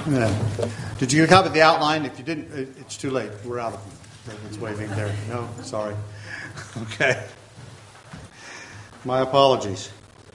Yeah. Did you get a copy of the outline? If you didn't, it's too late. We're out of them. It's waving there. No, sorry. Okay. My apologies.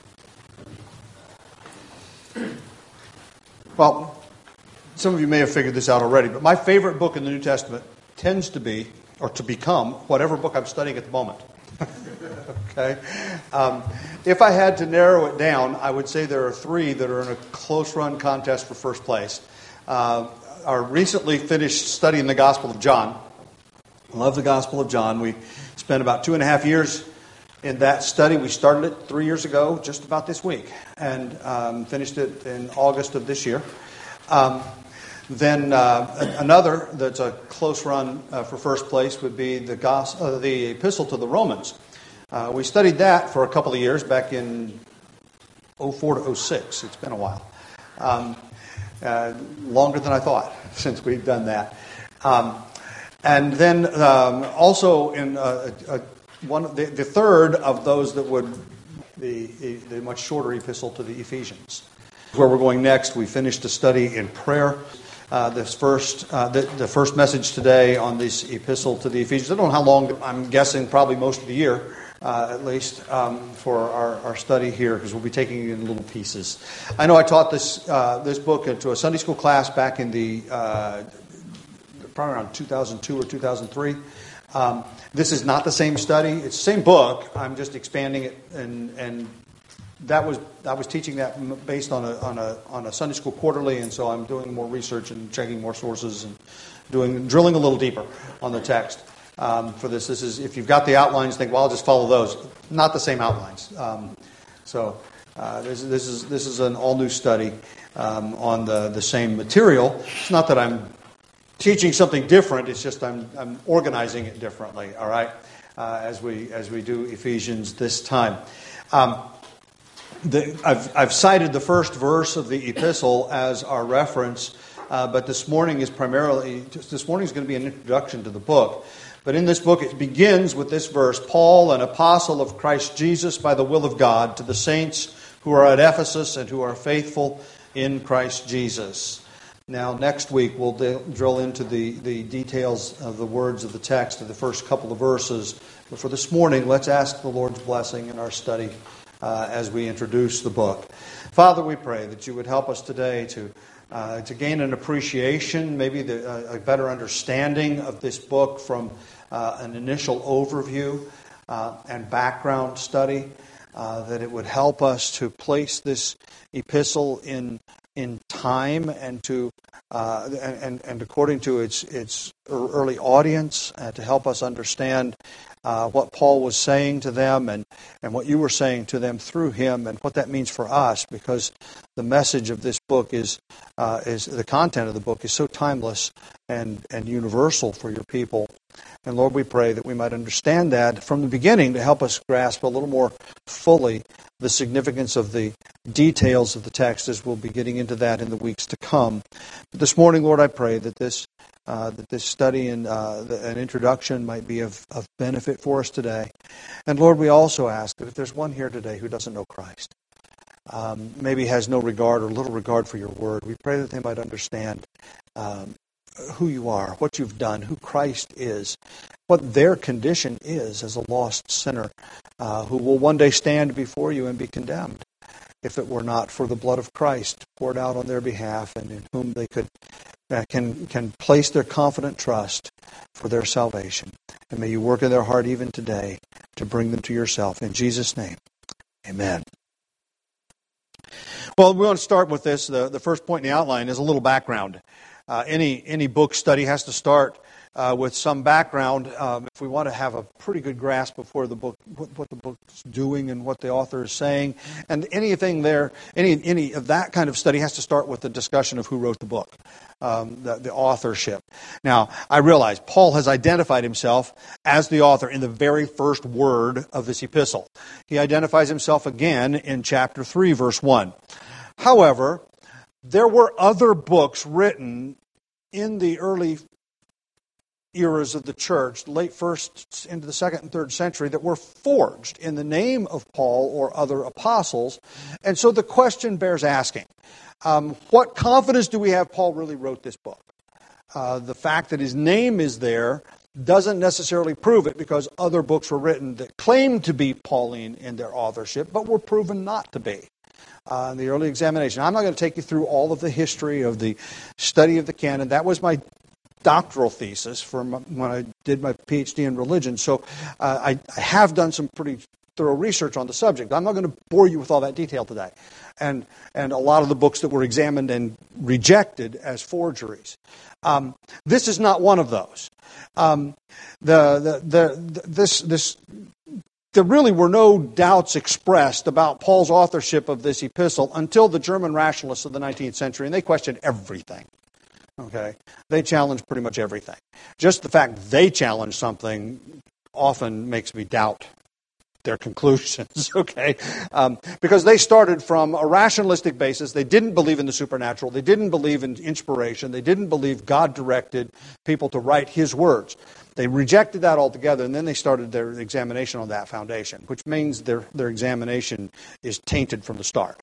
Well, some of you may have figured this out already, but my favorite book in the New Testament tends to be, or to become, whatever book I'm studying at the moment. Okay? If I had to narrow it down, I would say there are three that are in a close run contest for first place. Our recently finished study in the Gospel of John. I love the Gospel of John. We spent about 2.5 years in that study. We started it 3 years ago, just about this week, and finished it in August of this year. Then another that's a close run for first place would be the Epistle to the Romans. We studied that for a couple of years, back in 04 to 06. It's been a while. Longer than I thought since we've done that. And then also in the third of those that would the much shorter epistle to the Ephesians. Where we're going next, we finished a study in prayer. The first message today on this epistle to the Ephesians. I don't know how long. I'm guessing probably most of the year, at least, for our study here, because we'll be taking it in little pieces. I know I taught this book to a Sunday school class back in the probably around 2002 or 2003. This is not the same study. It's the same book. I'm just expanding it, and I was teaching that based on a Sunday school quarterly, and so I'm doing more research and checking more sources and drilling a little deeper on the text for this. This is, if you've got the outlines, think, well, I'll just follow those. Not the same outlines. This is an all new study on the same material. It's not that I'm teaching something different. It's just I'm organizing it differently. All right, as we do Ephesians this time. I've cited the first verse of the epistle as our reference, but this morning is going to be an introduction to the book. But in this book, it begins with this verse: Paul, an apostle of Christ Jesus by the will of God, to the saints who are at Ephesus and who are faithful in Christ Jesus. Now, next week, we'll drill into the details of the words of the text of the first couple of verses. But for this morning, let's ask the Lord's blessing in our study as we introduce the book. Father, we pray that you would help us today to gain an appreciation, maybe a better understanding of this book from an initial overview and background study, that it would help us to place this epistle in time and to and according to its early audience, to help us understand what Paul was saying to them and what you were saying to them through him, and what that means for us, because the message of this book is the content of the book is so timeless and universal for your people. And Lord, we pray that we might understand that from the beginning, to help us grasp a little more fully the significance of the details of the text, as we'll be getting into that in the weeks to come. But this morning, Lord, I pray that this study and an introduction might be of benefit for us today. And Lord, we also ask that if there's one here today who doesn't know Christ, maybe has no regard or little regard for your word, we pray that they might understand who you are, what you've done, who Christ is, what their condition is as a lost sinner who will one day stand before you and be condemned, if it were not for the blood of Christ poured out on their behalf, and in whom they can place their confident trust for their salvation. And may you work in their heart even today to bring them to yourself. In Jesus' name, amen. Well, we want to start with this. The first point in the outline is a little background. Any book study has to start with some background if we want to have a pretty good grasp of where the book, what the book's doing and what the author is saying. And anything there, any of that kind of study has to start with the discussion of who wrote the book, the authorship. Now, I realize Paul has identified himself as the author in the very first word of this epistle. He identifies himself again in chapter 3, verse 1. However, there were other books written in the early eras of the church, late first into the second and third century, that were forged in the name of Paul or other apostles. And so the question bears asking, what confidence do we have Paul really wrote this book? The fact that his name is there doesn't necessarily prove it, because other books were written that claimed to be Pauline in their authorship, but were proven not to be. In the early examination. I'm not going to take you through all of the history of the study of the canon. That was my doctoral thesis when I did my PhD in religion. So I have done some pretty thorough research on the subject. I'm not going to bore you with all that detail today. And a lot of the books that were examined and rejected as forgeries. This is not one of those. There really were no doubts expressed about Paul's authorship of this epistle until the German rationalists of the 19th century, and they questioned everything. Okay, they challenged pretty much everything. Just the fact they challenged something often makes me doubt their conclusions, okay? Because they started from a rationalistic basis. They didn't believe in the supernatural. They didn't believe in inspiration. They didn't believe God directed people to write His words. They rejected that altogether, and then they started their examination on that foundation, which means their examination is tainted from the start.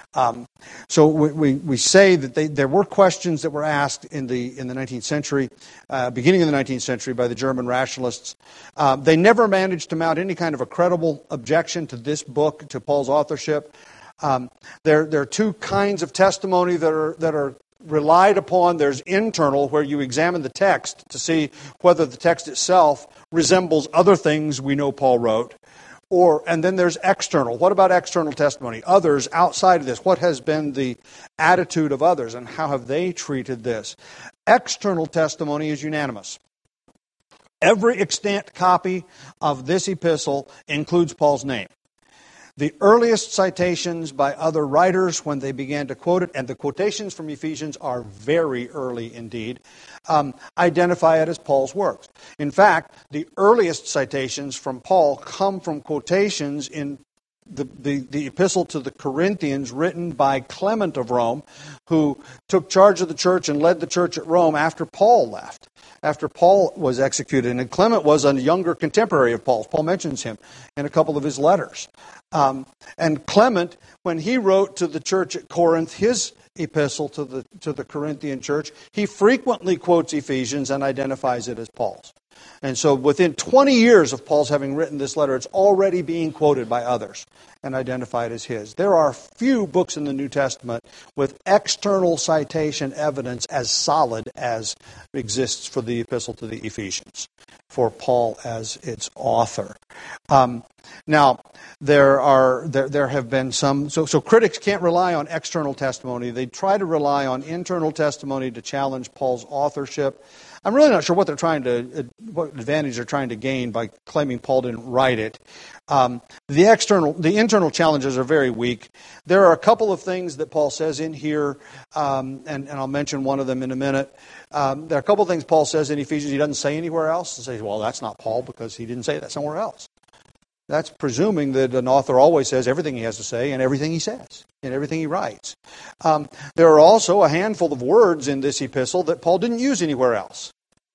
So we say that there were questions that were asked in the 19th century, beginning of the 19th century, by the German rationalists. They never managed to mount any kind of a credible objection to this book, to Paul's authorship. There are two kinds of testimony that are relied upon. There's internal, where you examine the text to see whether the text itself resembles other things we know Paul wrote. And then there's external. What about external testimony? Others outside of this. What has been the attitude of others, and how have they treated this? External testimony is unanimous. Every extant copy of this epistle includes Paul's name. The earliest citations by other writers when they began to quote it, and the quotations from Ephesians are very early indeed, identify it as Paul's works. In fact, the earliest citations from Paul come from quotations in the epistle to the Corinthians written by Clement of Rome, who took charge of the church and led the church at Rome after Paul left, after Paul was executed. And Clement was a younger contemporary of Paul's. Paul mentions him in a couple of his letters. And Clement, when he wrote to the church at Corinth, his epistle to the Corinthian church, he frequently quotes Ephesians and identifies it as Paul's. And so within 20 years of Paul's having written this letter, it's already being quoted by others and identified as his. There are few books in the New Testament with external citation evidence as solid as exists for the epistle to the Ephesians, for Paul as its author. Now, there have been some, so critics can't rely on external testimony. They try to rely on internal testimony to challenge Paul's authorship. I'm really not sure what advantage they're trying to gain by claiming Paul didn't write it. The internal challenges are very weak. There are a couple of things that Paul says in here, and I'll mention one of them in a minute. There are a couple of things Paul says in Ephesians he doesn't say anywhere else. He says, well, that's not Paul because he didn't say that somewhere else. That's presuming that an author always says everything he has to say and everything he says and everything he writes. There are also a handful of words in this epistle that Paul didn't use anywhere else.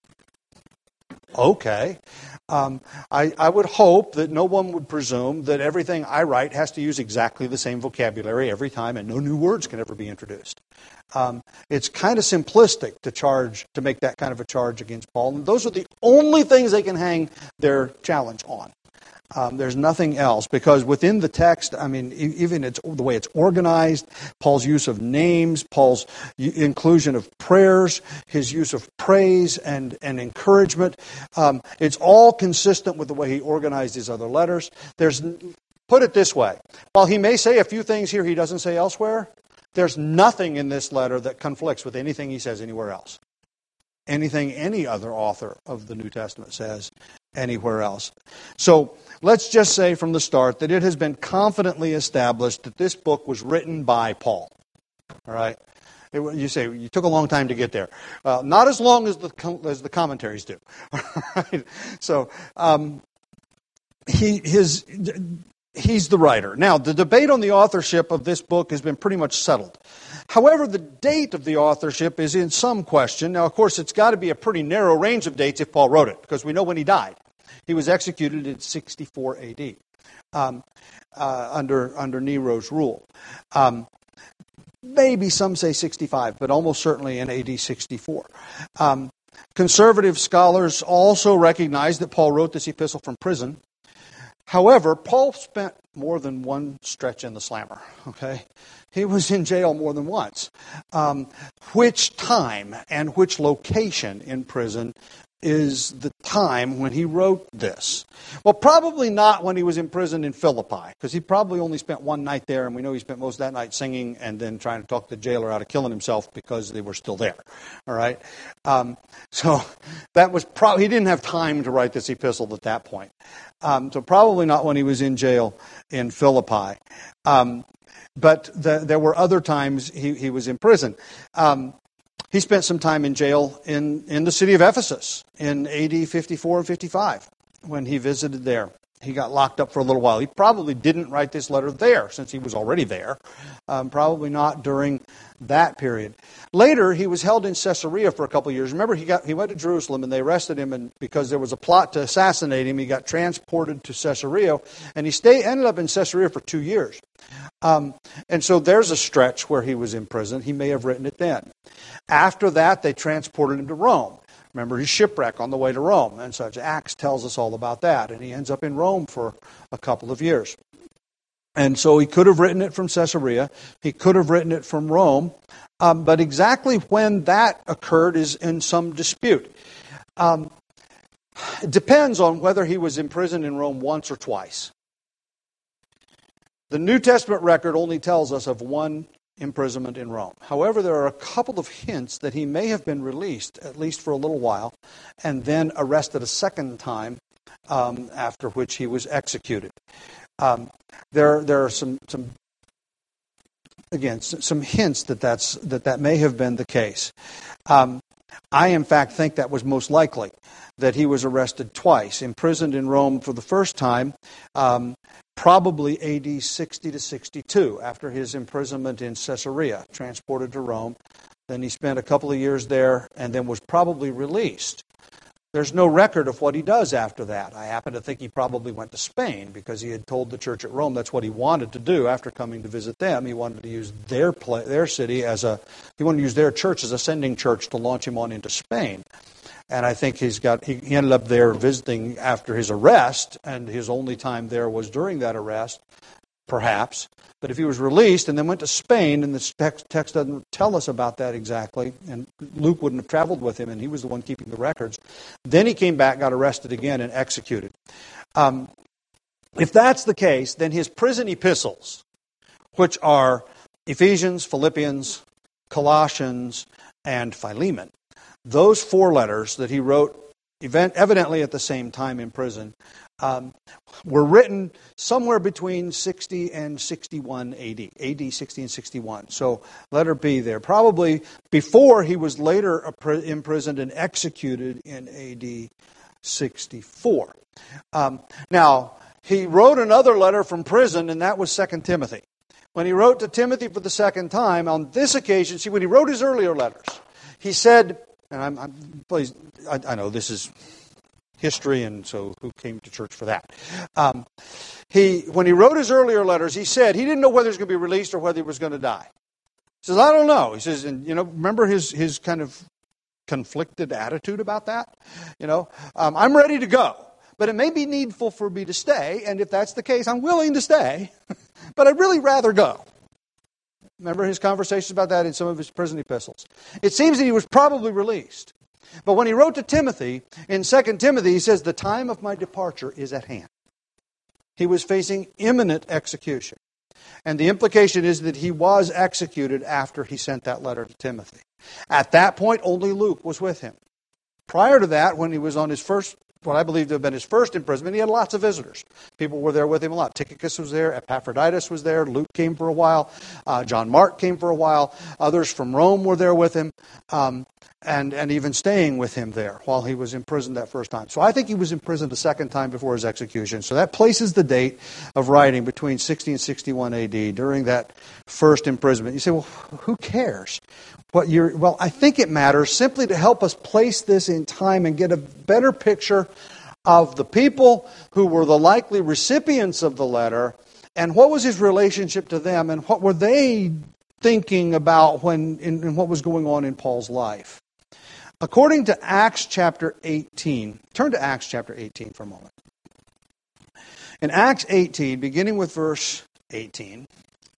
Okay. I would hope that no one would presume that everything I write has to use exactly the same vocabulary every time and no new words can ever be introduced. It's kind of simplistic to make that kind of a charge against Paul. And those are the only things they can hang their challenge on. There's nothing else, because within the text, I mean, even the way it's organized, Paul's use of names, Paul's inclusion of prayers, his use of praise and encouragement, it's all consistent with the way he organized his other letters. Put it this way, while he may say a few things here he doesn't say elsewhere, there's nothing in this letter that conflicts with anything he says anywhere else. Anything any other author of the New Testament says anywhere else. So let's just say from the start that it has been confidently established that this book was written by Paul. All right? You say, you took a long time to get there. Not as long as the commentaries do. All right? So he's the writer. Now, the debate on the authorship of this book has been pretty much settled. However, the date of the authorship is in some question. Now, of course, it's got to be a pretty narrow range of dates if Paul wrote it, because we know when he died. He was executed in 64 A.D. Under Nero's rule. Maybe some say 65, but almost certainly in A.D. 64. Conservative scholars also recognize that Paul wrote this epistle from prison. However, Paul spent more than one stretch in the slammer. Okay, he was in jail more than once. Which time and which location in prison is the time when he wrote this? Well, probably not when he was imprisoned in Philippi, because he probably only spent one night there, and we know he spent most of that night singing and then trying to talk the jailer out of killing himself because they were still there. All right, so that was he didn't have time to write this epistle at that point. So probably not when he was in jail in Philippi. But there were other times he was in prison. He spent some time in jail in the city of Ephesus in A.D. 54 and 55 when he visited there. He got locked up for a little while. He probably didn't write this letter there since he was already there. Probably not during that period. Later, he was held in Caesarea for a couple of years. Remember, he went to Jerusalem and they arrested him, and because there was a plot to assassinate him, he got transported to Caesarea, and he ended up in Caesarea for 2 years. And so there's a stretch where he was in prison. He may have written it then. After that, they transported him to Rome. Remember his shipwreck on the way to Rome and such. Acts tells us all about that. And he ends up in Rome for a couple of years. And so he could have written it from Caesarea. He could have written it from Rome. But exactly when that occurred is in some dispute. It depends on whether he was imprisoned in Rome once or twice. The New Testament record only tells us of one imprisonment in Rome. However, there are a couple of hints that he may have been released, at least for a little while, and then arrested a second time, after which he was executed. There are some hints that may have been the case. I, in fact, think that was most likely, that he was arrested twice, imprisoned in Rome for the first time, probably A.D. 60 to 62, after his imprisonment in Caesarea, transported to Rome. Then he spent a couple of years there and then was probably released. There's no record of what he does after that. I happen to think he probably went to Spain because he had told the church at Rome that's what he wanted to do after coming to visit them. He wanted to use their city he wanted to use their church as a sending church to launch him on into Spain. And I think he ended up there visiting after his arrest, and his only time there was during that arrest, perhaps. But if he was released and then went to Spain, and the text doesn't tell us about that exactly, and Luke wouldn't have traveled with him, and he was the one keeping the records, then he came back, got arrested again, and executed. If that's the case, then his prison epistles, which are Ephesians, Philippians, Colossians, and Philemon, those 4 letters that he wrote evidently at the same time in prison were written somewhere between 60 and 61 AD, AD 60 and 61. So letter B there. Probably before he was later imprisoned and executed in AD 64. Now, he wrote another letter from prison, and that was 2 Timothy. When he wrote to Timothy for the second time, on this occasion, see, when he wrote his earlier letters, he said, and I know this is history, and so who came to church for that? When he wrote his earlier letters, he said he didn't know whether he was going to be released or whether he was going to die. He says, I don't know. He says, and remember his kind of conflicted attitude about that? I'm ready to go, but it may be needful for me to stay, and if that's the case, I'm willing to stay, but I'd really rather go. Remember his conversations about that in some of his prison epistles. It seems that he was probably released. But when he wrote to Timothy, in 2 Timothy, he says, the time of my departure is at hand. He was facing imminent execution. And the implication is that he was executed after he sent that letter to Timothy. At that point, only Luke was with him. Prior to that, when he was on his first what I believe to have been his first imprisonment, he had lots of visitors. People were there with him a lot. Tychicus was there. Epaphroditus was there. Luke came for a while. John Mark came for a while. Others from Rome were there with him, and even staying with him there while he was imprisoned that first time. So I think he was imprisoned a second time before his execution. So that places the date of writing between 60 and 61 A.D. during that first imprisonment. You say, well, who cares? Well, I think it matters simply to help us place this in time and get a better picture of the people who were the likely recipients of the letter and what was his relationship to them and what were they thinking about in what was going on in Paul's life. According to Acts chapter 18, turn to Acts chapter 18 for a moment. In Acts 18, beginning with verse 18,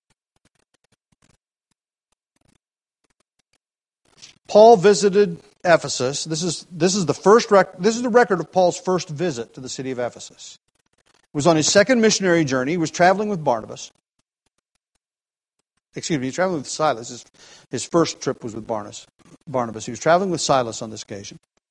Paul visited Ephesus. This is the record of Paul's first visit to the city of Ephesus. He was on his second missionary journey. He was traveling with Barnabas. He was traveling with Silas. His first trip was with Barnabas. He was traveling with Silas on this occasion.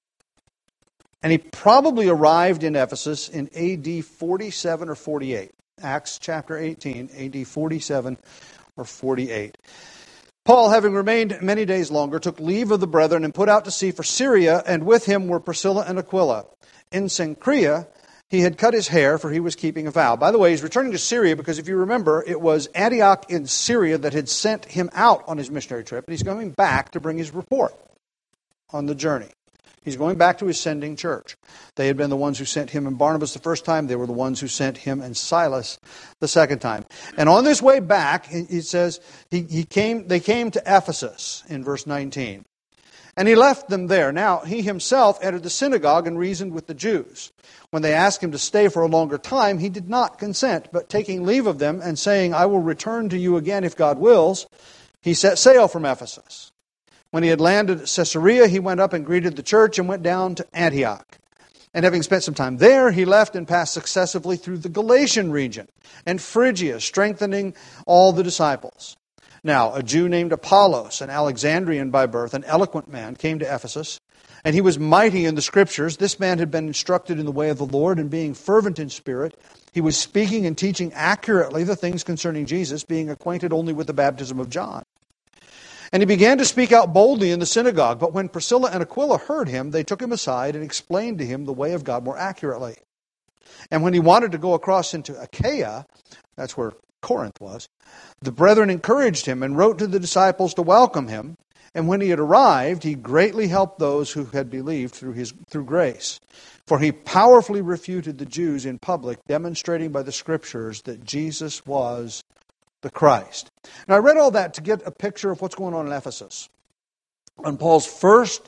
And he probably arrived in Ephesus in AD 47 or 48. Acts chapter 18, AD 47 or 48. Paul, having remained many days longer, took leave of the brethren and put out to sea for Syria, and with him were Priscilla and Aquila. In Cenchrea, he had cut his hair, for he was keeping a vow. By the way, he's returning to Syria because, if you remember, it was Antioch in Syria that had sent him out on his missionary trip, and he's going back to bring his report on the journey. He's going back to his sending church. They had been the ones who sent him and Barnabas the first time. They were the ones who sent him and Silas the second time. And on this way back, he says, they came to Ephesus in verse 19. And he left them there. Now, he himself entered the synagogue and reasoned with the Jews. When they asked him to stay for a longer time, he did not consent, but taking leave of them and saying, I will return to you again if God wills, he set sail from Ephesus. When he had landed at Caesarea, he went up and greeted the church and went down to Antioch. And having spent some time there, he left and passed successively through the Galatian region and Phrygia, strengthening all the disciples. Now, a Jew named Apollos, an Alexandrian by birth, an eloquent man, came to Ephesus, and he was mighty in the Scriptures. This man had been instructed in the way of the Lord, and being fervent in spirit, he was speaking and teaching accurately the things concerning Jesus, being acquainted only with the baptism of John. And he began to speak out boldly in the synagogue. But when Priscilla and Aquila heard him, they took him aside and explained to him the way of God more accurately. And when he wanted to go across into Achaia, that's where Corinth was, the brethren encouraged him and wrote to the disciples to welcome him. And when he had arrived, he greatly helped those who had believed through grace. For he powerfully refuted the Jews in public, demonstrating by the Scriptures that Jesus was the Christ. Now, I read all that to get a picture of what's going on in Ephesus. On Paul's first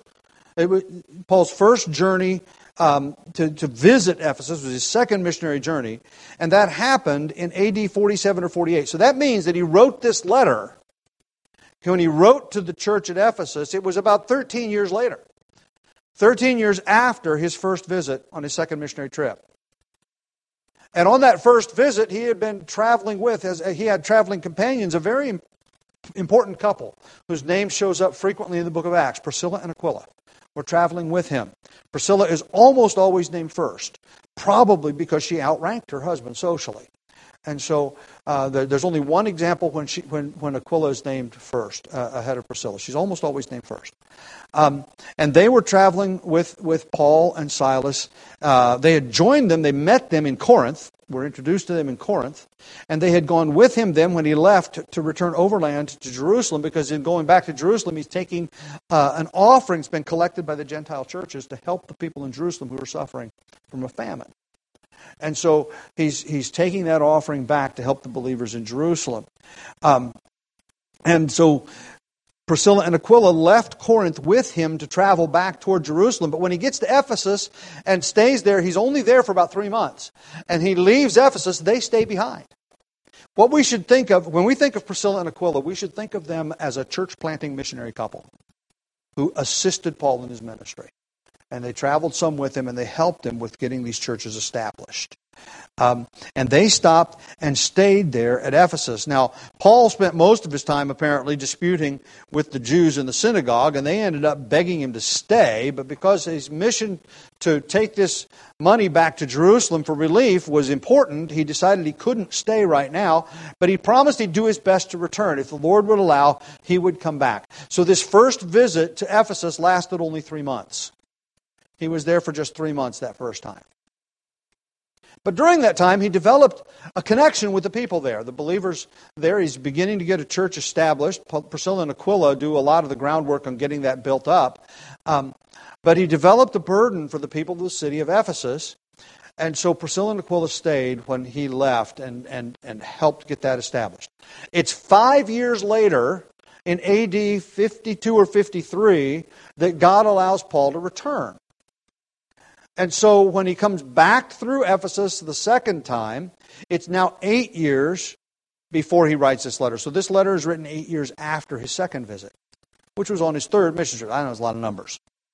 journey to visit Ephesus was his second missionary journey, and that happened in AD 47 or 48. So that means that he wrote this letter. When he wrote to the church at Ephesus, it was about 13 years later. 13 years after his first visit on his second missionary trip. And on that first visit, he had been traveling he had traveling companions, a very important couple whose name shows up frequently in the book of Acts, Priscilla and Aquila, were traveling with him. Priscilla is almost always named first, probably because she outranked her husband socially. And so there's only one example when Aquila is named first ahead of Priscilla. She's almost always named first. And they were traveling with Paul and Silas. They had joined them. They met them in Corinth. Were introduced to them in Corinth. And they had gone with him then when he left to return overland to Jerusalem, because in going back to Jerusalem, he's taking an offering that's been collected by the Gentile churches to help the people in Jerusalem who were suffering from a famine. And so he's taking that offering back to help the believers in Jerusalem. And so Priscilla and Aquila left Corinth with him to travel back toward Jerusalem. But when he gets to Ephesus and stays there, he's only there for about 3 months. And he leaves Ephesus, they stay behind. What we should think of, when we think of Priscilla and Aquila, we should think of them as a church-planting missionary couple who assisted Paul in his ministry. And they traveled some with him, and they helped him with getting these churches established. And they stopped and stayed there at Ephesus. Now, Paul spent most of his time apparently disputing with the Jews in the synagogue, and they ended up begging him to stay. But because his mission to take this money back to Jerusalem for relief was important, he decided he couldn't stay right now. But he promised he'd do his best to return. If the Lord would allow, he would come back. So this first visit to Ephesus lasted only 3 months. He was there for just 3 months that first time. But during that time, he developed a connection with the people there, the believers there. He's beginning to get a church established. Priscilla and Aquila do a lot of the groundwork on getting that built up. But he developed a burden for the people of the city of Ephesus. And so Priscilla and Aquila stayed when he left and helped get that established. It's 5 years later, in AD 52 or 53, that God allows Paul to return. And so when he comes back through Ephesus the second time, it's now 8 years before he writes this letter. So this letter is written 8 years after his second visit, which was on his third mission trip. I know it's a lot of numbers.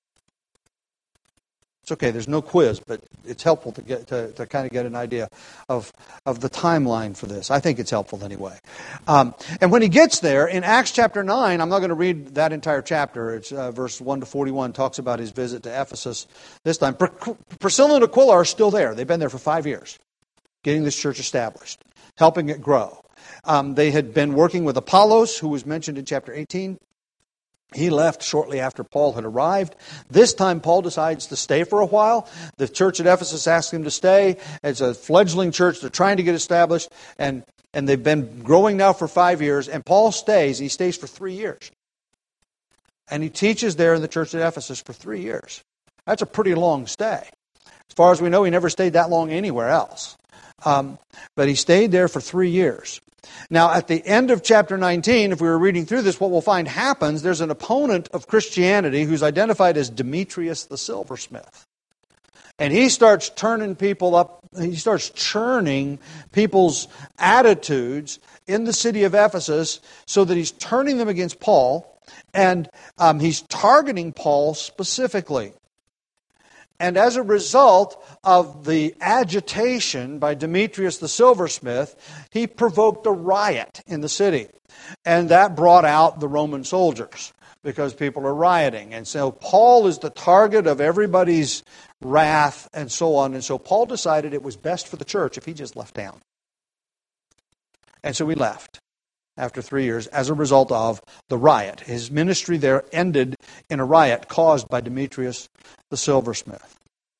It's okay, there's no quiz, but it's helpful to get to kind of get an idea of the timeline for this. I think it's helpful anyway. And when he gets there, in Acts chapter 9, I'm not going to read that entire chapter. It's verse 1 to 41, talks about his visit to Ephesus this time. Priscilla and Aquila are still there. They've been there for 5 years, getting this church established, helping it grow. They had been working with Apollos, who was mentioned in chapter 18. He left shortly after Paul had arrived. This time Paul decides to stay for a while. The church at Ephesus asks him to stay. It's a fledgling church. They're trying to get established. And they've been growing now for 5 years. And Paul stays. He stays for 3 years. And he teaches there in the church at Ephesus for 3 years. That's a pretty long stay. As far as we know, he never stayed that long anywhere else. But he stayed there for 3 years. Now, at the end of chapter 19, if we were reading through this, what we'll find happens, there's an opponent of Christianity who's identified as Demetrius the silversmith. And he starts turning people up, he starts churning people's attitudes in the city of Ephesus so that he's turning them against Paul, and he's targeting Paul specifically. And as a result of the agitation by Demetrius the silversmith, he provoked a riot in the city. And that brought out the Roman soldiers because people are rioting. And so Paul is the target of everybody's wrath and so on. And so Paul decided it was best for the church if he just left town. And so he left after 3 years as a result of the riot. His ministry there ended in a riot caused by Demetrius the silversmith.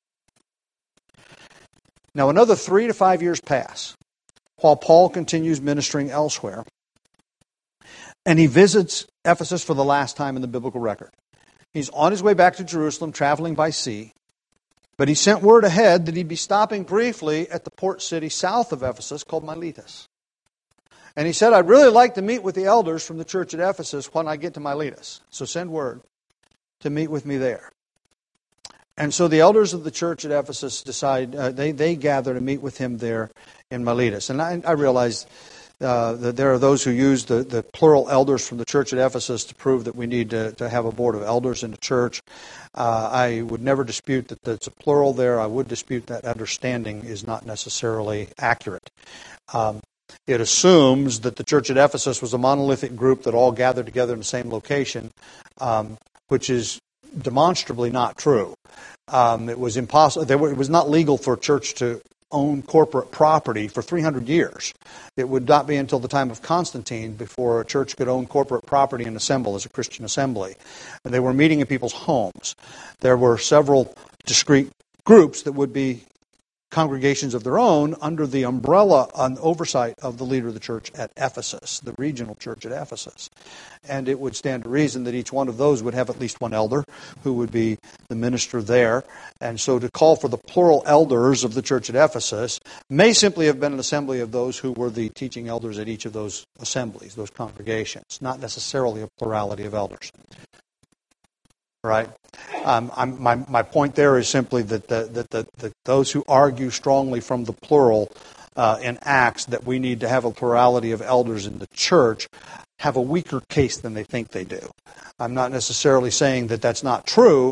Now another 3 to 5 years pass while Paul continues ministering elsewhere. And he visits Ephesus for the last time in the biblical record. He's on his way back to Jerusalem, traveling by sea. But he sent word ahead that he'd be stopping briefly at the port city south of Ephesus called Miletus. And he said, I'd really like to meet with the elders from the church at Ephesus when I get to Miletus. So send word to meet with me there. And so the elders of the church at Ephesus decide, they gather to meet with him there in Miletus. And I realize that there are those who use the plural elders from the church at Ephesus to prove that we need to have a board of elders in the church. I would never dispute that it's a plural there. I would dispute that understanding is not necessarily accurate. It assumes that the church at Ephesus was a monolithic group that all gathered together in the same location, which is demonstrably not true. It was impossible. It was not legal for a church to own corporate property for 300 years. It would not be until the time of Constantine before a church could own corporate property and assemble as a Christian assembly. And they were meeting in people's homes. There were several discrete groups that would be congregations of their own under the umbrella and oversight of the leader of the church at Ephesus, the regional church at Ephesus. And it would stand to reason that each one of those would have at least one elder who would be the minister there. And so to call for the plural elders of the church at Ephesus may simply have been an assembly of those who were the teaching elders at each of those assemblies, those congregations, not necessarily a plurality of elders. Right? My point there is simply that those who argue strongly from the plural in Acts that we need to have a plurality of elders in the church have a weaker case than they think they do. I'm not necessarily saying that that's not true,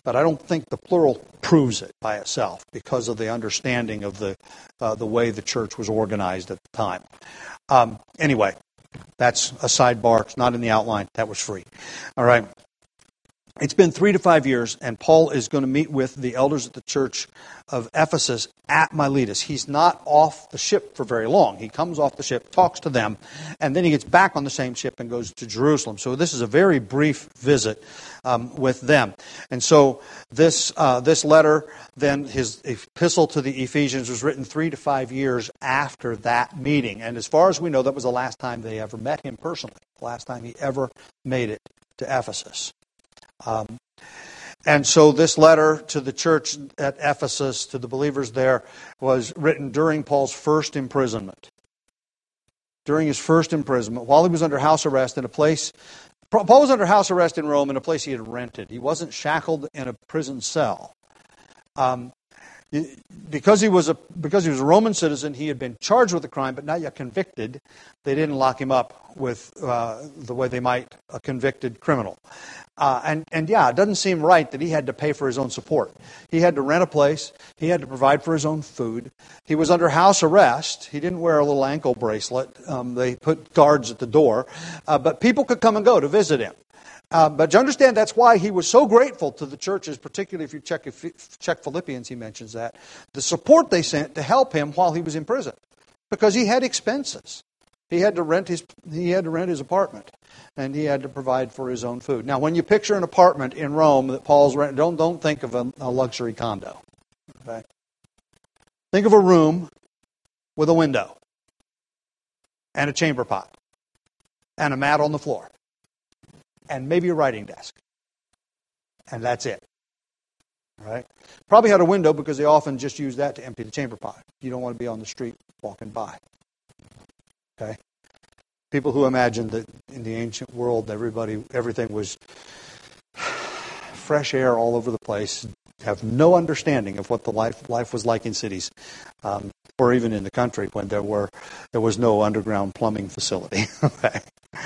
But I don't think the plural proves it by itself because of the understanding of the way the church was organized at the time. Anyway, that's a sidebar. It's not in the outline. That was free. All right. It's been 3 to 5 years, and Paul is going to meet with the elders at the church of Ephesus at Miletus. He's not off the ship for very long. He comes off the ship, talks to them, and then he gets back on the same ship and goes to Jerusalem. So this is a very brief visit with them. And so this letter, then his epistle to the Ephesians, was written 3 to 5 years after that meeting. And as far as we know, that was the last time they ever met him personally, the last time he ever made it to Ephesus. And so this letter to the church at Ephesus, to the believers there, was written during Paul's first imprisonment. During his first imprisonment, while he was under house arrest in a place... Paul was under house arrest in Rome in a place he had rented. He wasn't shackled in a prison cell. Because he was a Roman citizen, he had been charged with a crime, but not yet convicted. They didn't lock him up with the way they might a convicted criminal. And it doesn't seem right that he had to pay for his own support. He had to rent a place. He had to provide for his own food. He was under house arrest. He didn't wear a little ankle bracelet. They put guards at the door. But people could come and go to visit him. But you understand that's why he was so grateful to the churches, particularly if you check Philippians, he mentions that, the support they sent to help him while he was in prison. Because he had expenses. He had to rent his apartment, and he had to provide for his own food. Now, when you picture an apartment in Rome that Paul's renting, don't think of a luxury condo. Okay? Think of a room with a window, and a chamber pot, and a mat on the floor, and maybe a writing desk, and that's it. All right? Probably had a window because they often just use that to empty the chamber pot. You don't want to be on the street walking by. Okay, people who imagined that in the ancient world everything was fresh air all over the place have no understanding of what the life was like in cities, or even in the country when there was no underground plumbing facility. Okay.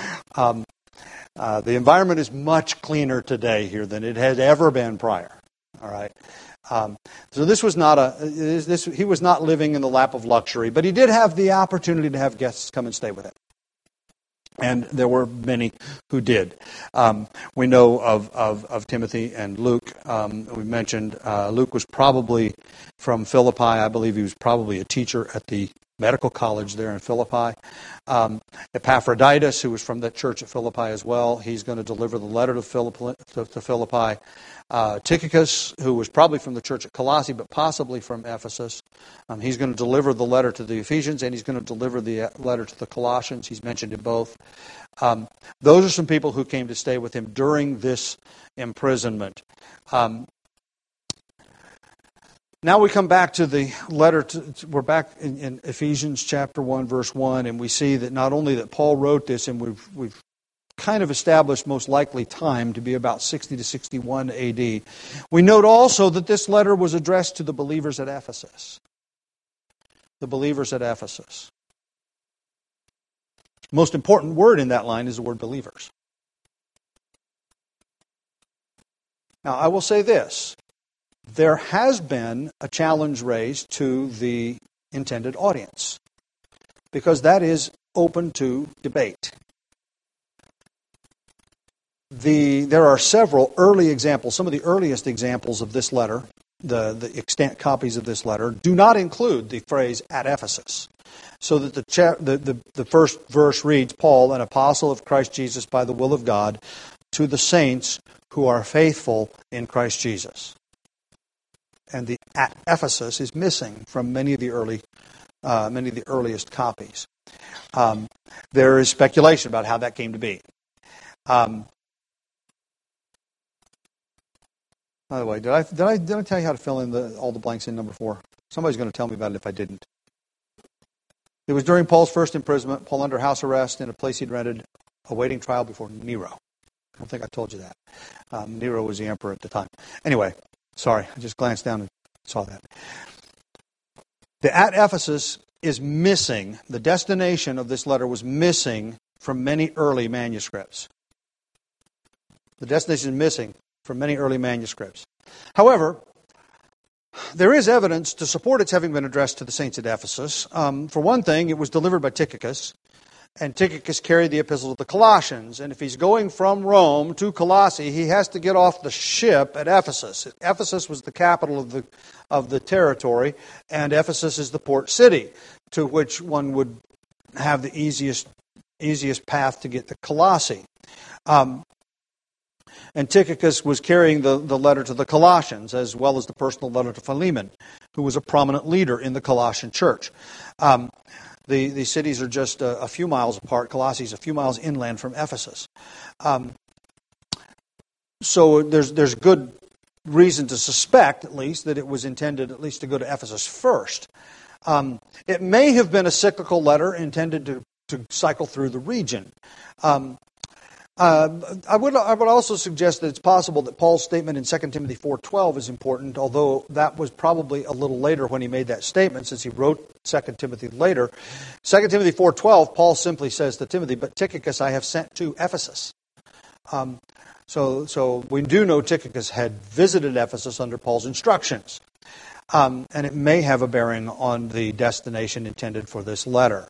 The environment is much cleaner today here than it had ever been prior. All right. So this was he was not living in the lap of luxury, but he did have the opportunity to have guests come and stay with him. And there were many who did. We know of Timothy and Luke. We mentioned Luke was probably from Philippi. I believe he was probably a teacher at the medical college there in Philippi. Epaphroditus, who was from that church at Philippi as well, he's going to deliver the letter to Philippi. Tychicus, who was probably from the church at Colossae, but possibly from Ephesus. He's going to deliver the letter to the Ephesians, and he's going to deliver the letter to the Colossians. He's mentioned in both. Those are some people who came to stay with him during this imprisonment. Now we come back to the letter. We're back in Ephesians chapter 1, verse 1, and we see that not only that Paul wrote this, and we've kind of established most likely time to be about 60 to 61 AD. We note also that this letter was addressed to the believers at Ephesus. The believers at Ephesus. Most important word in that line is the word believers. Now, I will say this. There has been a challenge raised to the intended audience, because that is open to debate. There are several early examples. Some of the earliest examples of this letter, the extant copies of this letter, do not include the phrase "at Ephesus." So that the first verse reads, "Paul, an apostle of Christ Jesus by the will of God, to the saints who are faithful in Christ Jesus." And the "at Ephesus" is missing from many of the earliest copies. There is speculation about how that came to be. By the way, did I tell you how to fill in all the blanks in number 4? Somebody's going to tell me about it if I didn't. It was during Paul's first imprisonment, Paul under house arrest in a place he'd rented, awaiting trial before Nero. I don't think I told you that. Nero was the emperor at the time. Anyway, sorry, I just glanced down and saw that. The "at Ephesus" is missing. The destination of this letter was missing from many early manuscripts. The destination is missing from many early manuscripts. However, there is evidence to support its having been addressed to the saints at Ephesus. For one thing, it was delivered by Tychicus, and Tychicus carried the epistle to the Colossians. And if he's going from Rome to Colossae, he has to get off the ship at Ephesus. Ephesus was the capital of the territory, and Ephesus is the port city to which one would have the easiest path to get to Colossae. And Tychicus was carrying the letter to the Colossians, as well as the personal letter to Philemon, who was a prominent leader in the Colossian church. The cities are just a few miles apart. Colossae is a few miles inland from Ephesus. So there's good reason to suspect, at least, that it was intended at least to go to Ephesus first. It may have been a cyclical letter intended to cycle through the region. I would also suggest that it's possible that Paul's statement in 2 Timothy 4:12 is important, although that was probably a little later when he made that statement, since he wrote 2 Timothy later. 2 Timothy 4:12, Paul simply says to Timothy, "But Tychicus I have sent to Ephesus." So we do know Tychicus had visited Ephesus under Paul's instructions, and it may have a bearing on the destination intended for this letter.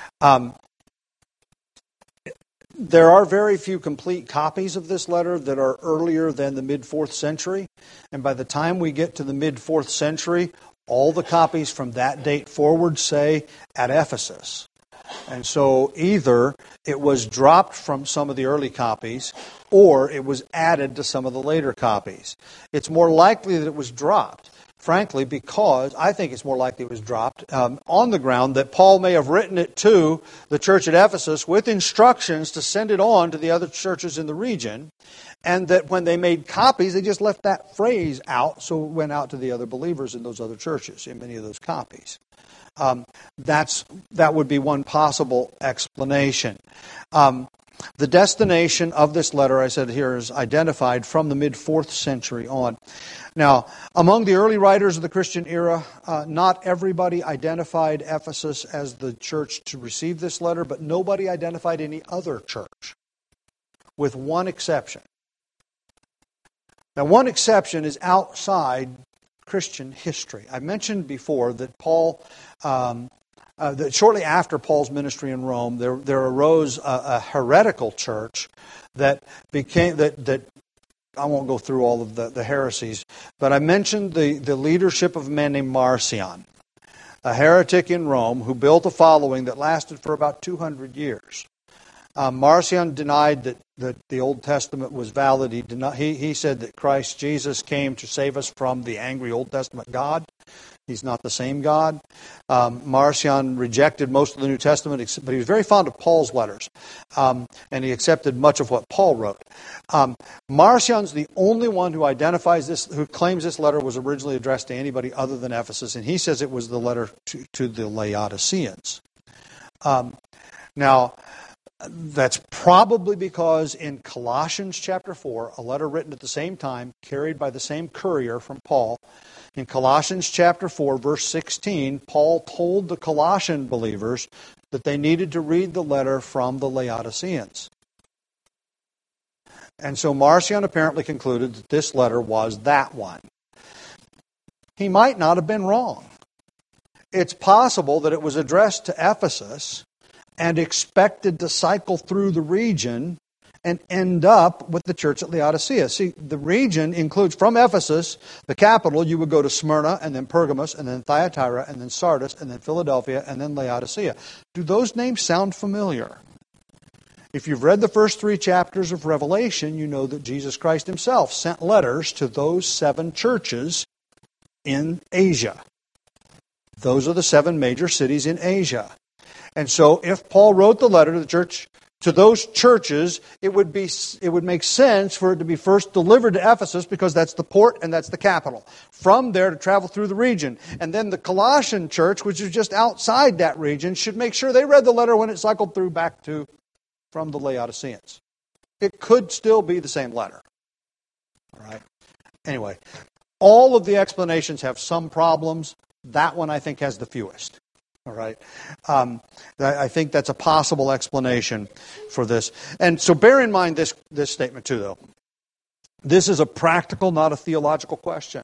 There are very few complete copies of this letter that are earlier than the mid-4th century. And by the time we get to the mid-4th century, all the copies from that date forward say at Ephesus. And so either it was dropped from some of the early copies or it was added to some of the later copies. It's more likely that it was dropped. Frankly, because I think it's more likely it was dropped on the ground that Paul may have written it to the church at Ephesus with instructions to send it on to the other churches in the region, and that when they made copies, they just left that phrase out, so it went out to the other believers in those other churches, in many of those copies. That would be one possible explanation. The destination of this letter, I said here, is identified from the mid-4th century on. Now, among the early writers of the Christian era, not everybody identified Ephesus as the church to receive this letter, but nobody identified any other church, with one exception. Now, one exception is outside Christian history. I mentioned before that that shortly after Paul's ministry in Rome, there arose a heretical church that became that. I won't go through all of the heresies, but I mentioned the leadership of a man named Marcion, a heretic in Rome who built a following that lasted for about 200 years. Marcion denied that the Old Testament was valid. He said that Christ Jesus came to save us from the angry Old Testament God. He's not the same God. Marcion rejected most of the New Testament, but he was very fond of Paul's letters, and he accepted much of what Paul wrote. Marcion's the only one who identifies this, who claims this letter was originally addressed to anybody other than Ephesus, and he says it was the letter to the Laodiceans. Now, that's probably because in Colossians chapter 4, a letter written at the same time, carried by the same courier from Paul, in Colossians chapter 4, verse 16, Paul told the Colossian believers that they needed to read the letter from the Laodiceans. And so Marcion apparently concluded that this letter was that one. He might not have been wrong. It's possible that it was addressed to Ephesus and expected to cycle through the region and end up with the church at Laodicea. See, the region includes, from Ephesus, the capital, you would go to Smyrna, and then Pergamos, and then Thyatira, and then Sardis, and then Philadelphia, and then Laodicea. Do those names sound familiar? If you've read the first 3 chapters of Revelation, you know that Jesus Christ himself sent letters to those 7 churches in Asia. Those are the 7 major cities in Asia. And so if Paul wrote the letter to the church, to those churches, it would make sense for it to be first delivered to Ephesus, because that's the port and that's the capital. From there to travel through the region. And then the Colossian church, which is just outside that region, should make sure they read the letter when it cycled through back from the Laodiceans. It could still be the same letter. All right. Anyway, all of the explanations have some problems. That one, I think, has the fewest. All right. I think that's a possible explanation for this. And so bear in mind this statement too, though. This is a practical, not a theological question.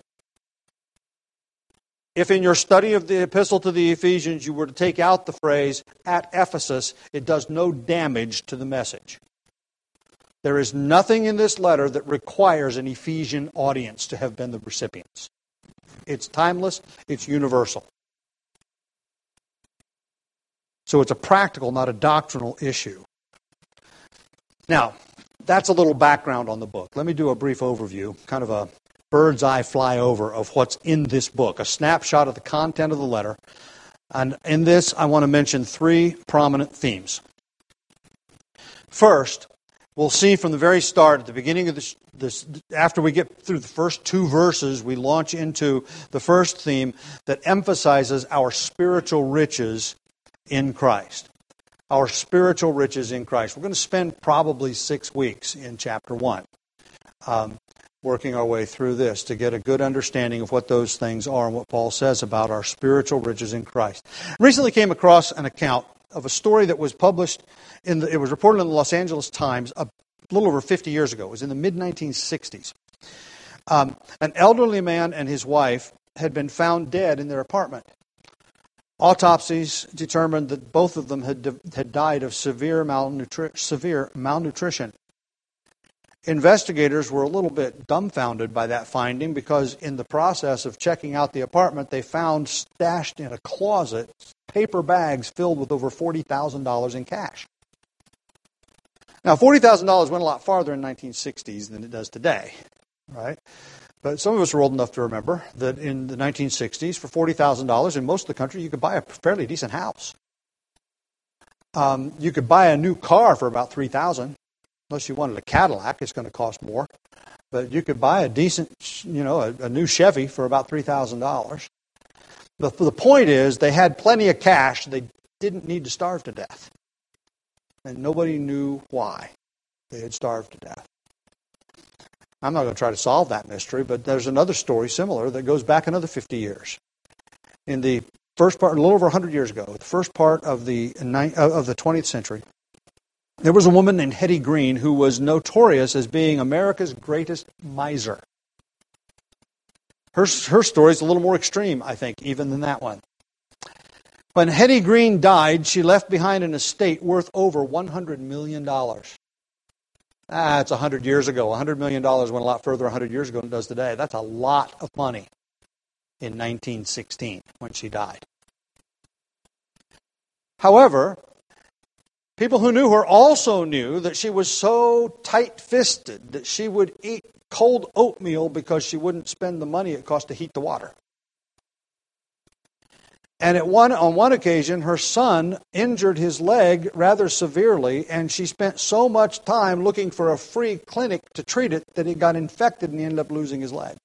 If in your study of the epistle to the Ephesians you were to take out the phrase, at Ephesus, it does no damage to the message. There is nothing in this letter that requires an Ephesian audience to have been the recipients. It's timeless, it's universal. So it's a practical, not a doctrinal issue. Now, that's a little background on the book. Let me do a brief overview, kind of a bird's eye flyover of what's in this book, a snapshot of the content of the letter. And in this, I want to mention three prominent themes. First, we'll see from the very start, at the beginning of this, after we get through the first two verses, we launch into the first theme that emphasizes our spiritual riches in Christ. Our spiritual riches in Christ. We're going to spend probably 6 weeks in chapter 1, working our way through this to get a good understanding of what those things are and what Paul says about our spiritual riches in Christ. I recently came across an account of a story that was published, it was reported in the Los Angeles Times a little over 50 years ago. It was in the mid-1960s. An elderly man and his wife had been found dead in their apartment. Autopsies determined that both of them had died of severe malnutrition. Investigators were a little bit dumbfounded by that finding because in the process of checking out the apartment, they found stashed in a closet paper bags filled with over $40,000 in cash. Now, $40,000 went a lot farther in the 1960s than it does today, right? But some of us are old enough to remember that in the 1960s, for $40,000 in most of the country, you could buy a fairly decent house. You could buy a new car for about $3,000. Unless you wanted a Cadillac, it's going to cost more. But you could buy a decent, a new Chevy for about $3,000. The point is, they had plenty of cash. They didn't need to starve to death. And nobody knew why they had starved to death. I'm not going to try to solve that mystery, but there's another story similar that goes back another 50 years. In the first part, a little over 100 years ago, the first part of the 20th century, there was a woman named Hetty Green who was notorious as being America's greatest miser. Her story is a little more extreme, I think, even than that one. When Hetty Green died, she left behind an estate worth over $100 million. It's 100 years ago. $100 million went a lot further 100 years ago than it does today. That's a lot of money in 1916 when she died. However, people who knew her also knew that she was so tight-fisted that she would eat cold oatmeal because she wouldn't spend the money it cost to heat the water. And on one occasion, her son injured his leg rather severely, and she spent so much time looking for a free clinic to treat it that he got infected and he ended up losing his leg.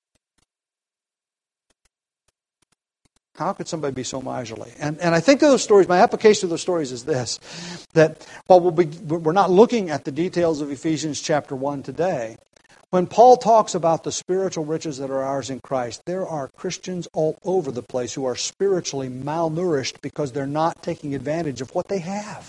How could somebody be so miserly? And I think of those stories, my application of those stories is this, that while we're not looking at the details of Ephesians chapter 1 today, when Paul talks about the spiritual riches that are ours in Christ, there are Christians all over the place who are spiritually malnourished because they're not taking advantage of what they have.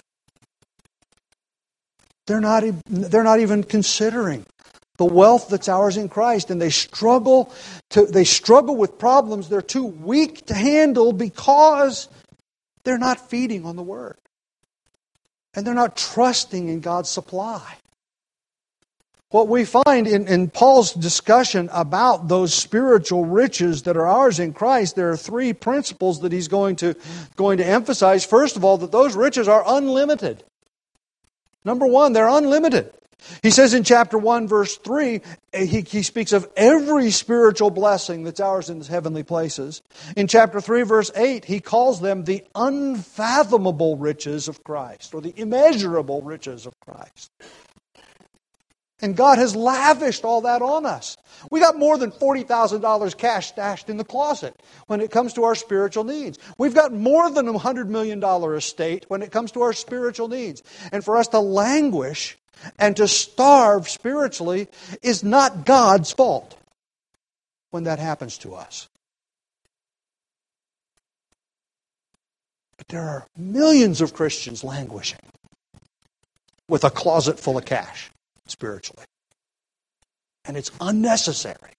They're not even considering the wealth that's ours in Christ, and they struggle with problems they're too weak to handle because they're not feeding on the Word. And they're not trusting in God's supply. What we find in Paul's discussion about those spiritual riches that are ours in Christ, there are three principles that he's going to emphasize. First of all, that those riches are unlimited. Number one, they're unlimited. He says in chapter 1, verse 3, he speaks of every spiritual blessing that's ours in the heavenly places. In chapter 3, verse 8, he calls them the unfathomable riches of Christ, or the immeasurable riches of Christ. And God has lavished all that on us. We got more than $40,000 cash stashed in the closet when it comes to our spiritual needs. We've got more than a $100 million estate when it comes to our spiritual needs. And for us to languish and to starve spiritually is not God's fault when that happens to us. But there are millions of Christians languishing with a closet full of cash spiritually. And it's unnecessary.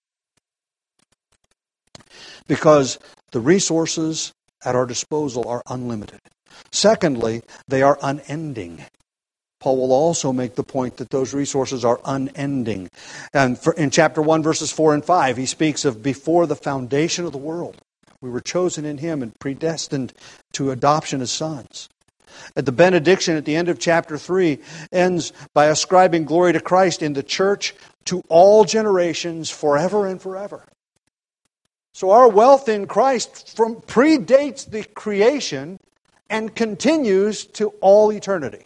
Because the resources at our disposal are unlimited. Secondly, they are unending. Paul will also make the point that those resources are unending. And in chapter 1, verses 4 and 5, he speaks of before the foundation of the world. We were chosen in Him and predestined to adoption as sons. At the benediction at the end of chapter 3 ends by ascribing glory to Christ in the church to all generations forever and forever. So our wealth in Christ predates the creation and continues to all eternity.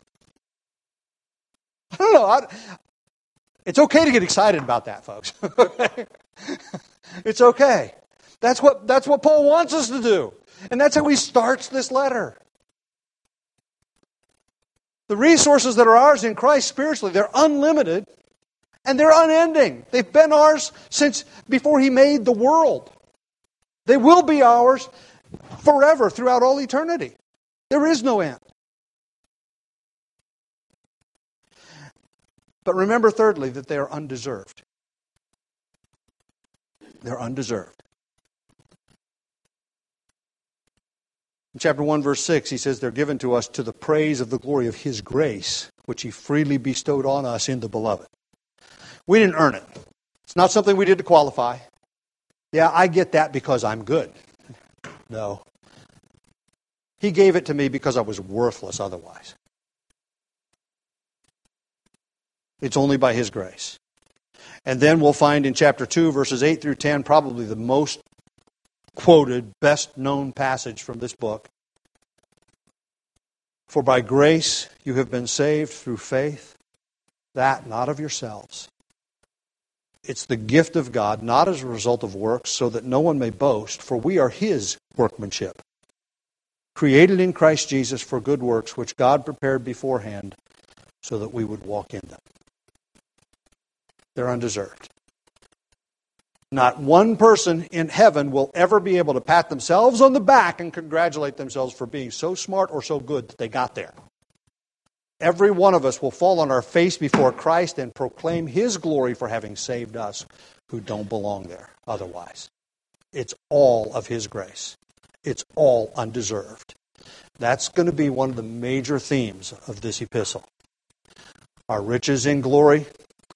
I don't know. It's okay to get excited about that, folks. It's okay. That's what Paul wants us to do. And that's how he starts this letter. The resources that are ours in Christ spiritually, they're unlimited and they're unending. They've been ours since before He made the world. They will be ours forever, throughout all eternity. There is no end. But remember, thirdly, that they are undeserved. They're undeserved. In chapter 1, verse 6, he says, they're given to us to the praise of the glory of His grace, which He freely bestowed on us in the Beloved. We didn't earn it. It's not something we did to qualify. Yeah, I get that because I'm good. No. He gave it to me because I was worthless otherwise. It's only by His grace. And then we'll find in chapter 2, verses 8 through 10, probably the most quoted, best known passage from this book. For by grace you have been saved through faith, that not of yourselves. It's the gift of God, not as a result of works, so that no one may boast, for we are His workmanship, created in Christ Jesus for good works, which God prepared beforehand so that we would walk in them. They're undeserved. Not one person in heaven will ever be able to pat themselves on the back and congratulate themselves for being so smart or so good that they got there. Every one of us will fall on our face before Christ and proclaim His glory for having saved us who don't belong there otherwise. It's all of His grace. It's all undeserved. That's going to be one of the major themes of this epistle. Our riches in glory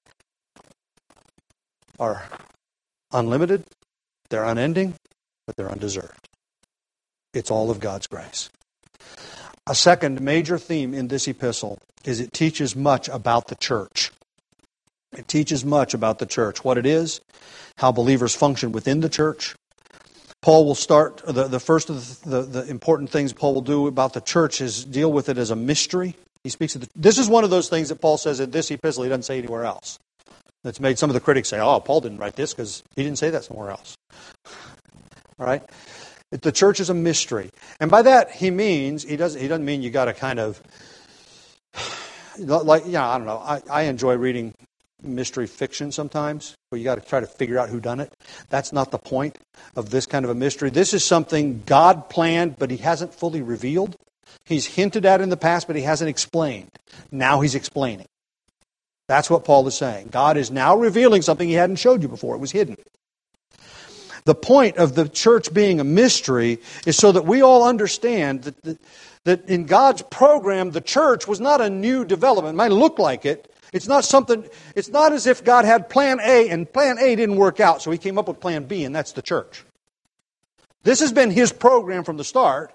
are unlimited, they're unending, but they're undeserved. It's all of God's grace. A second major theme in this epistle is it teaches much about the church. It teaches much about the church, what it is, how believers function within the church. Paul will start, the first of the important things Paul will do about the church is deal with it as a mystery. He speaks of this is one of those things that Paul says in this epistle he doesn't say anywhere else. That's made some of the critics say, oh, Paul didn't write this because he didn't say that somewhere else. All right? The church is a mystery. And by that he means, he doesn't mean you got to kind of, I don't know. I enjoy reading mystery fiction sometimes, where you got to try to figure out who done it. That's not the point of this kind of a mystery. This is something God planned, but He hasn't fully revealed. He's hinted at in the past, but He hasn't explained. Now He's explaining. That's what Paul is saying. God is now revealing something He hadn't showed you before. It was hidden. The point of the church being a mystery is so that we all understand that in God's program, the church was not a new development. It might look like it. It's not as if God had plan A and plan A didn't work out, so He came up with plan B, and that's the church. This has been His program from the start.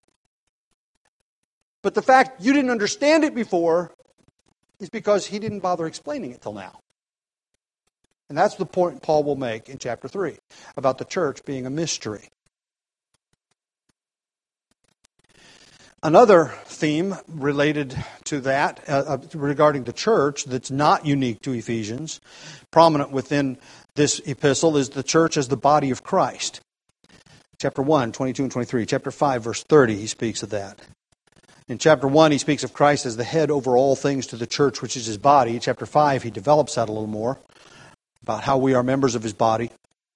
But the fact you didn't understand it before is because He didn't bother explaining it till now. And that's the point Paul will make in chapter 3 about the church being a mystery. Another theme related to that, regarding the church, that's not unique to Ephesians, prominent within this epistle, is the church as the body of Christ. Chapter 1, 22 and 23. Chapter 5, verse 30, he speaks of that. In chapter 1, he speaks of Christ as the head over all things to the church, which is His body. Chapter 5, he develops that a little more, about how we are members of His body.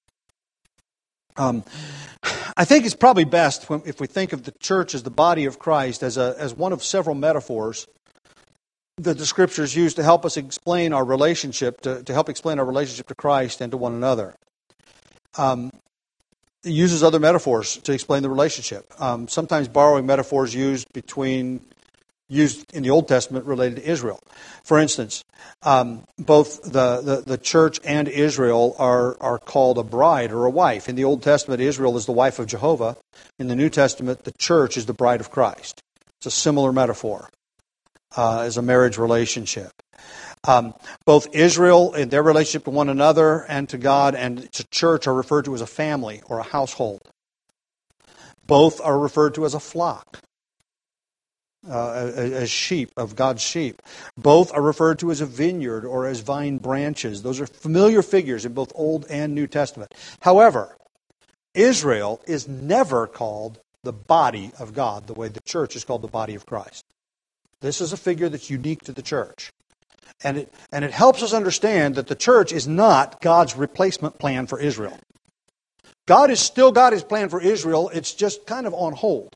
I think it's probably best if we think of the church as the body of Christ as one of several metaphors that the Scriptures use to help us explain our relationship, to help explain our relationship to Christ and to one another. It uses other metaphors to explain the relationship. Sometimes borrowing metaphors used in the Old Testament related to Israel. For instance, both the church and Israel are called a bride or a wife. In the Old Testament, Israel is the wife of Jehovah. In the New Testament, the church is the bride of Christ. It's a similar metaphor as a marriage relationship. Both Israel in their relationship to one another and to God and to church are referred to as a family or a household. Both are referred to as a flock, as sheep, of God's sheep. Both are referred to as a vineyard or as vine branches. Those are familiar figures in both Old and New Testament. However, Israel is never called the body of God the way the church is called the body of Christ. This is a figure that's unique to the church. And it helps us understand that the church is not God's replacement plan for Israel. God has still got His plan for Israel. It's just kind of on hold.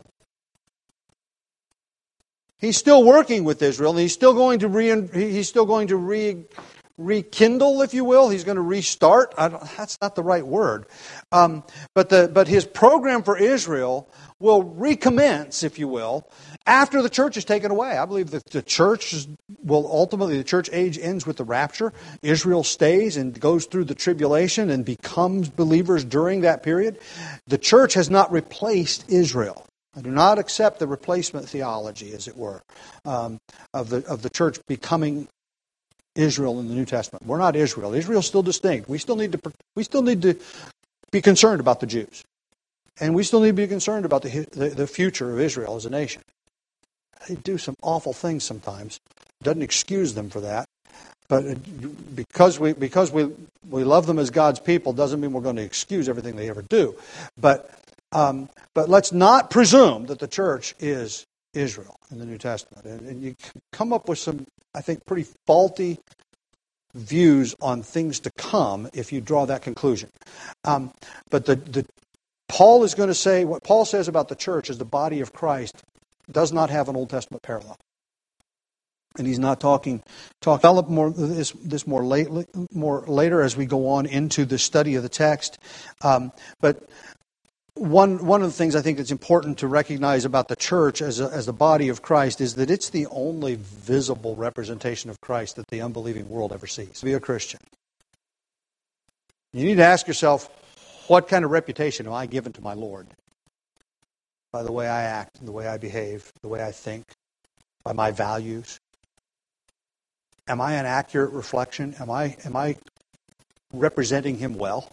He's still working with Israel, and He's still going to rekindle, if you will. He's going to restart. That's not the right word. But His program for Israel will recommence, if you will, after the church is taken away. I believe that the church age ends with the rapture. Israel stays and goes through the tribulation and becomes believers during that period. The church has not replaced Israel. I do not accept the replacement theology, as it were, of the church becoming Israel in the New Testament. We're not Israel. Israel's still distinct. We still need to be concerned about the Jews. And we still need to be concerned about the future of Israel as a nation. They do some awful things sometimes. Doesn't excuse them for that. But because we love them as God's people doesn't mean we're going to excuse everything they ever do. But let's not presume that the church is Israel in the New Testament. And you come up with some, I think, pretty faulty views on things to come if you draw that conclusion. But Paul is going to say, what Paul says about the church as the body of Christ does not have an Old Testament parallel. And he's not talking develop this more later as we go on into the study of the text. But one of the things I think that's important to recognize about the church as the body of Christ is that it's the only visible representation of Christ that the unbelieving world ever sees. To be a Christian, you need to ask yourself, what kind of reputation am I given to my Lord? By the way I act, the way I behave, the way I think, by my values. Am I an accurate reflection? Am I representing Him well?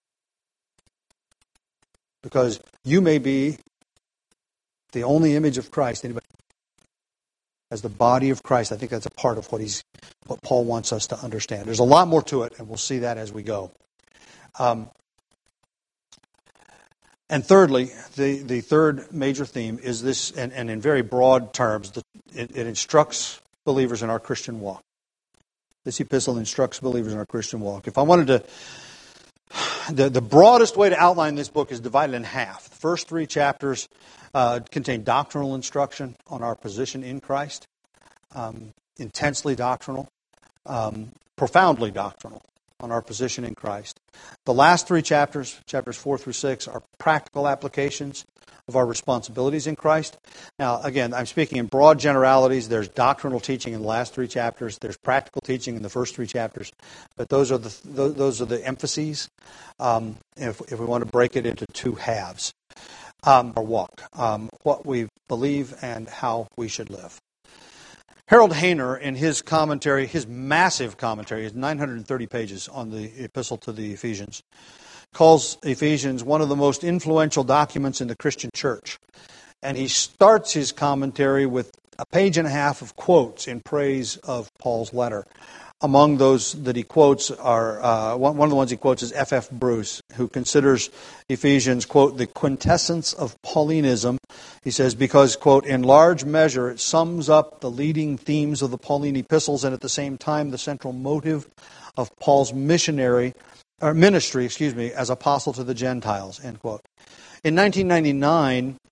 Because you may be the only image of Christ anybody as the body of Christ. I think that's a part of what Paul wants us to understand. There's a lot more to it, and we'll see that as we go. And thirdly, the third major theme is this, and in very broad terms, it instructs believers in our Christian walk. This epistle instructs believers in our Christian walk. If I wanted to, the broadest way to outline this book is divided in half. The first 3 chapters contain doctrinal instruction on our position in Christ, intensely doctrinal, profoundly doctrinal on our position in Christ. The last 3 chapters, chapters 4 through 6, are practical applications of our responsibilities in Christ. Now, again, I'm speaking in broad generalities. There's doctrinal teaching in the last 3 chapters. There's practical teaching in the first 3 chapters. But those are the emphases. If we want to break it into 2 halves, our walk, what we believe and how we should live. Harold Hayner, in his commentary, his massive commentary, his 930 pages on the epistle to the Ephesians, calls Ephesians one of the most influential documents in the Christian church. And he starts his commentary with a page and a half of quotes in praise of Paul's letter. Among those that he quotes are, one of the ones he quotes is F.F. Bruce, who considers Ephesians, quote, the quintessence of Paulinism. He says, because, quote, in large measure it sums up the leading themes of the Pauline epistles and at the same time the central motive of Paul's ministry, as apostle to the Gentiles, end quote. In 1999,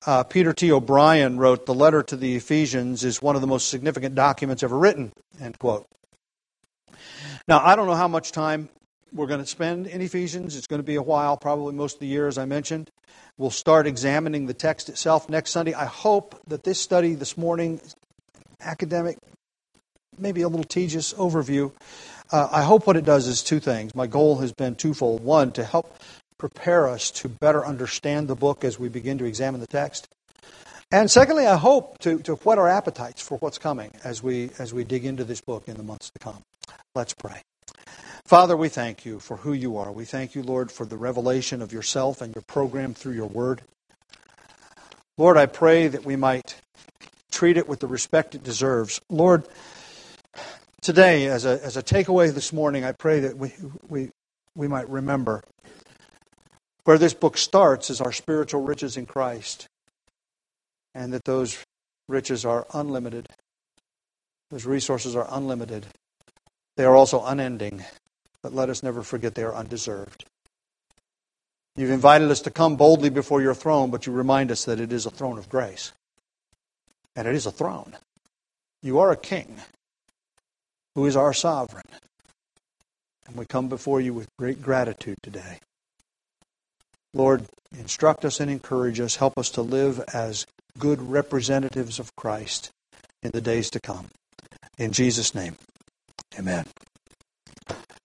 Peter T. O'Brien wrote, "The letter to the Ephesians is one of the most significant documents ever written," end quote. Now, I don't know how much time we're going to spend in Ephesians. It's going to be a while, probably most of the year, as I mentioned. We'll start examining the text itself next Sunday. I hope that this study this morning, academic, maybe a little tedious overview, I hope what it does is two things. My goal has been twofold. One, to help prepare us to better understand the book as we begin to examine the text. And secondly, I hope to whet our appetites for what's coming as we dig into this book in the months to come. Let's pray. Father, we thank you for who you are. We thank you, Lord, for the revelation of yourself and your program through your word. Lord, I pray that we might treat it with the respect it deserves. Lord, today, as a takeaway this morning, I pray that we might remember where this book starts is our spiritual riches in Christ, and that those riches are unlimited. Those resources are unlimited. They are also unending, but let us never forget they are undeserved. You've invited us to come boldly before your throne, but you remind us that it is a throne of grace. And it is a throne. You are a king who is our sovereign. And we come before you with great gratitude today. Lord, instruct us and encourage us. Help us to live as good representatives of Christ in the days to come. In Jesus' name, amen.